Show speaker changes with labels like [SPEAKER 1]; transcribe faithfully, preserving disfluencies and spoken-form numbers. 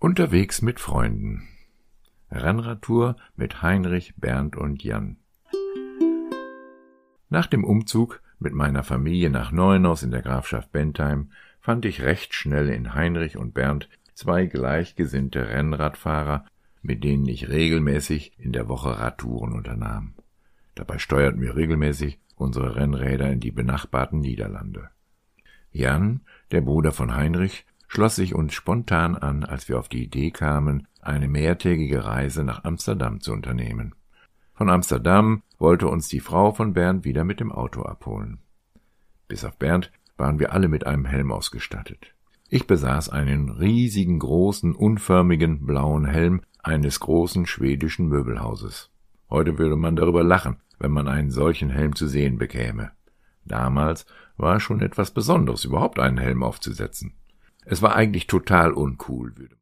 [SPEAKER 1] Unterwegs mit Freunden. Rennradtour mit Heinrich, Bernd und Jan. Nach dem Umzug mit meiner Familie nach Neuenaus in der Grafschaft Bentheim fand ich recht schnell in Heinrich und Bernd zwei gleichgesinnte Rennradfahrer, mit denen ich regelmäßig in der Woche Radtouren unternahm. Dabei steuerten wir regelmäßig unsere Rennräder in die benachbarten Niederlande. Jan, der Bruder von Heinrich, schloss sich uns spontan an, als wir auf die Idee kamen, eine mehrtägige Reise nach Amsterdam zu unternehmen. Von Amsterdam wollte uns die Frau von Bernd wieder mit dem Auto abholen. Bis auf Bernd waren wir alle mit einem Helm ausgestattet. Ich besaß einen riesigen, großen, unförmigen, blauen Helm eines großen schwedischen Möbelhauses. Heute würde man darüber lachen, wenn man einen solchen Helm zu sehen bekäme. Damals war es schon etwas Besonderes, überhaupt einen Helm aufzusetzen. Es war eigentlich total uncool, würde